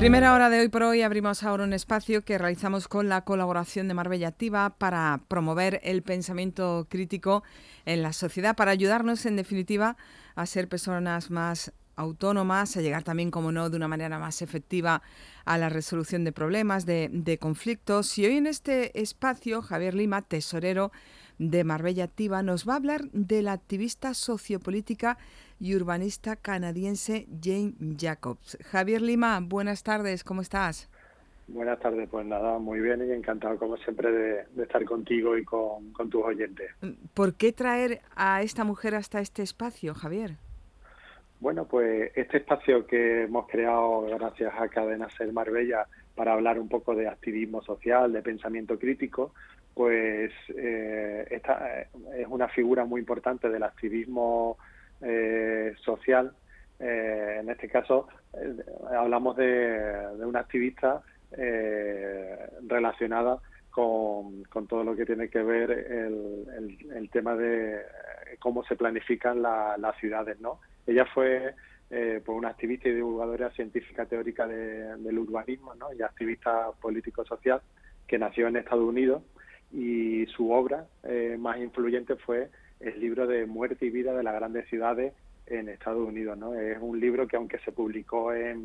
Primera hora de Hoy por Hoy abrimos ahora un espacio que realizamos con la colaboración de Marbella Activa para promover el pensamiento crítico en la sociedad, para ayudarnos en definitiva a ser personas más autónomas, a llegar también, como no, de una manera más efectiva a la resolución de problemas, de conflictos. Y hoy en este espacio, Javier Lima, tesorero de Marbella Activa, nos va a hablar de la activista sociopolítica y urbanista canadiense Jane Jacobs. Javier Lima, buenas tardes, ¿cómo estás? Buenas tardes, pues nada, muy bien y encantado como siempre de estar contigo y con tus oyentes. ¿Por qué traer a esta mujer hasta este espacio, Javier? Bueno, pues este espacio que hemos creado gracias a Cadena Ser Marbella para hablar un poco de activismo social, de pensamiento crítico, pues esta es una figura muy importante del activismo social. En este caso hablamos de una activista relacionada con todo lo que tiene que ver el tema de cómo se planifican las ciudades, ¿no? Ella fue pues una activista y divulgadora científica teórica del urbanismo, ¿no? Y activista político-social que nació en Estados Unidos, y su obra más influyente fue el libro de Muerte y Vida de las Grandes Ciudades en Estados Unidos, ¿no? Es un libro que, aunque se publicó en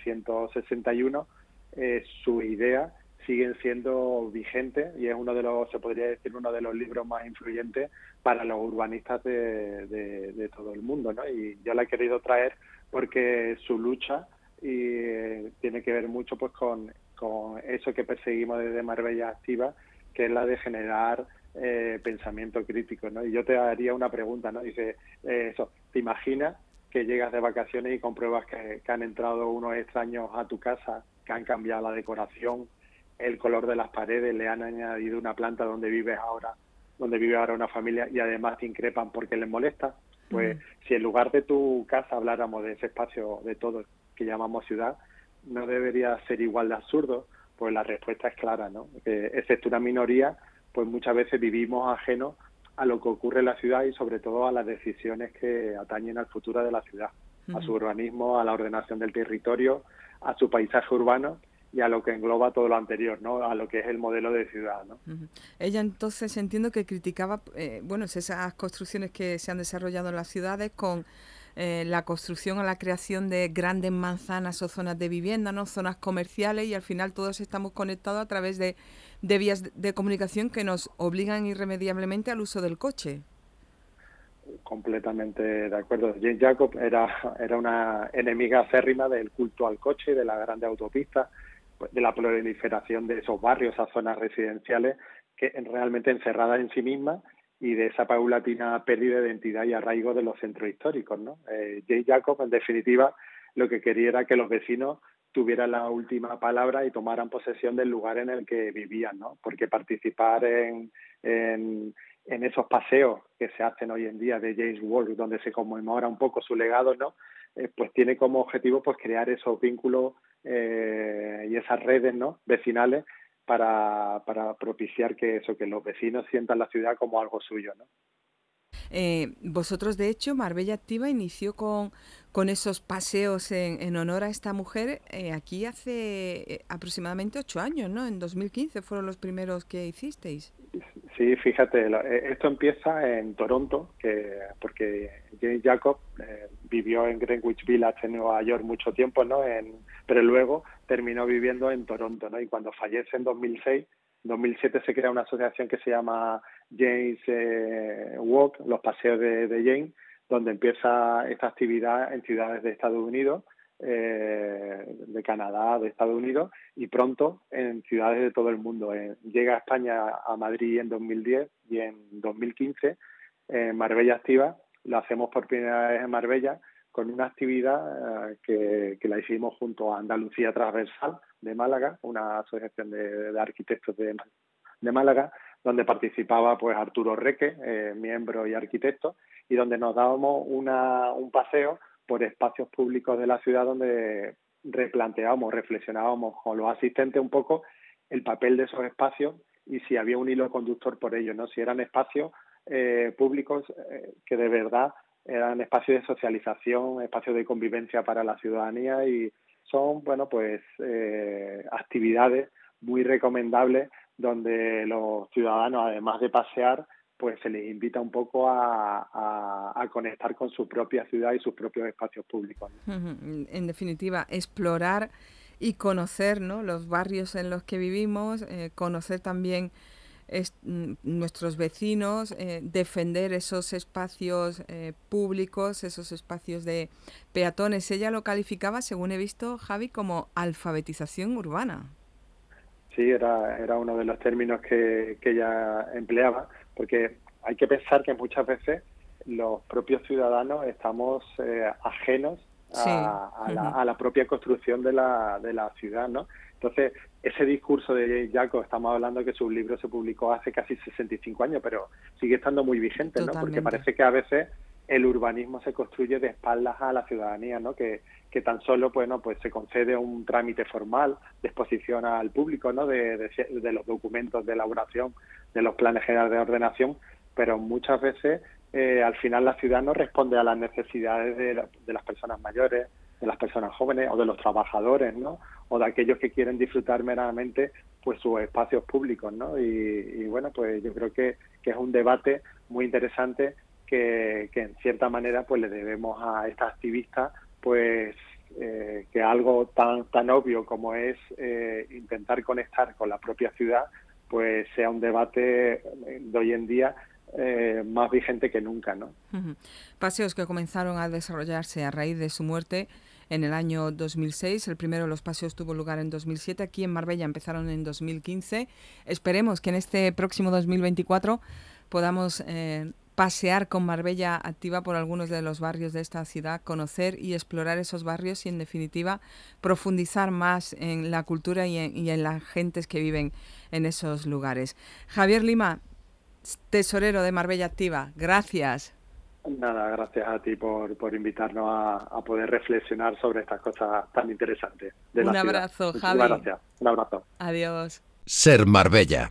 1961, sus ideas siguen siendo vigentes y es uno de los, se podría decir, uno de los libros más influyentes para los urbanistas de todo el mundo, ¿no? Y yo la he querido traer porque su lucha tiene que ver mucho pues con eso que perseguimos desde Marbella Activa, que es la de generar pensamiento crítico, ¿no? Y yo te haría una pregunta, ¿no? Dice, ¿te imaginas que llegas de vacaciones y compruebas que han entrado unos extraños a tu casa, que han cambiado la decoración, el color de las paredes, le han añadido una planta donde vive ahora una familia, y además te increpan porque les molesta? Pues si en lugar de tu casa habláramos de ese espacio de todo que llamamos ciudad, ¿no debería ser igual de absurdo? Pues la respuesta es clara, ¿no? Que excepto una minoría, pues muchas veces vivimos ajenos a lo que ocurre en la ciudad y sobre todo a las decisiones que atañen al futuro de la ciudad, a su urbanismo, a la ordenación del territorio, a su paisaje urbano y a lo que engloba todo lo anterior, ¿no? A lo que es el modelo de ciudad, ¿no? Ella entonces entiendo que criticaba, bueno, esas construcciones que se han desarrollado en las ciudades con la construcción o la creación de grandes manzanas o zonas de vivienda, ¿no? Zonas comerciales, y al final todos estamos conectados a través de vías de comunicación que nos obligan irremediablemente al uso del coche. Completamente de acuerdo. Jane Jacobs era una enemiga acérrima del culto al coche, de las grandes autopistas, pues de la proliferación de esos barrios, esas zonas residenciales que realmente encerradas en sí mismas, y de esa paulatina pérdida de identidad y arraigo de los centros históricos, ¿no? Jane Jacobs, en definitiva, lo que quería era que los vecinos tuvieran la última palabra y tomaran posesión del lugar en el que vivían, ¿no? Porque participar en esos paseos que se hacen hoy en día de James Walk, donde se conmemora un poco su legado, ¿no? Pues tiene como objetivo pues crear esos vínculos y esas redes, ¿no?, vecinales para propiciar que los vecinos sientan la ciudad como algo suyo, ¿no? Vosotros, de hecho, Marbella Activa inició con esos paseos en honor a esta mujer aquí hace aproximadamente 8 años, ¿no? En 2015 fueron los primeros que hicisteis. Sí, fíjate, esto empieza en Toronto, porque Jane Jacobs vivió en Greenwich Village en Nueva York mucho tiempo, ¿no? Pero luego terminó viviendo en Toronto, ¿no? Y cuando fallece en 2006, 2007 se crea una asociación que se llama Jane's Walk, los paseos de Jane, donde empieza esta actividad en ciudades de Estados Unidos, de Canadá, de Estados Unidos, y pronto en ciudades de todo el mundo. Llega a España, a Madrid, en 2010, y en 2015 en Marbella Activa lo hacemos por primera vez en Marbella, con una actividad que la hicimos junto a Andalucía Transversal de Málaga, una asociación de arquitectos de Málaga, donde participaba pues Arturo Reque, miembro y arquitecto, y donde nos dábamos un paseo por espacios públicos de la ciudad, donde replanteábamos, reflexionábamos con los asistentes un poco el papel de esos espacios y si había un hilo conductor por ellos, ¿no? Si eran espacios públicos que de verdad eran espacios de socialización, espacios de convivencia para la ciudadanía, y son, bueno, pues actividades muy recomendables donde los ciudadanos, además de pasear, pues se les invita un poco a conectar con su propia ciudad y sus propios espacios públicos, ¿no? En definitiva, explorar y conocer, ¿no?, los barrios en los que vivimos, conocer también nuestros vecinos, defender esos espacios públicos, esos espacios de peatones. Ella lo calificaba, según he visto, Javi, como alfabetización urbana. Sí, era uno de los términos que ella empleaba, porque hay que pensar que muchas veces los propios ciudadanos estamos ajenos Sí. a la propia construcción de la ciudad, ¿no? Entonces, ese discurso de Jaco, estamos hablando que su libro se publicó hace casi 65 años, pero sigue estando muy vigente, ¿no? Porque Totalmente. parece que a veces el urbanismo se construye de espaldas a la ciudadanía, ¿no? Que tan solo, bueno, pues se concede un trámite formal de exposición al público, ¿no? De los documentos de elaboración de los planes generales de ordenación, pero muchas veces al final la ciudad no responde a las necesidades de las personas mayores, de las personas jóvenes o de los trabajadores, ¿no? O de aquellos que quieren disfrutar meramente pues sus espacios públicos, ¿no? Y bueno, pues yo creo que es un debate muy interesante que en cierta manera pues le debemos a esta activista pues que algo tan obvio como es intentar conectar con la propia ciudad pues sea un debate de hoy en día más vigente que nunca, ¿no? Paseos que comenzaron a desarrollarse a raíz de su muerte en el año 2006. El primero de los paseos tuvo lugar en 2007. Aquí en Marbella empezaron en 2015. Esperemos que en este próximo 2024 podamos pasear con Marbella Activa por algunos de los barrios de esta ciudad, conocer y explorar esos barrios y, en definitiva, profundizar más en la cultura y en las gentes que viven en esos lugares. Javier Lima, tesorero de Marbella Activa, gracias. Nada, gracias a ti por invitarnos a poder reflexionar sobre estas cosas tan interesantes de Un la ciudad. abrazo, Muchísimas Javi. gracias. Un abrazo. Adiós. Ser Marbella.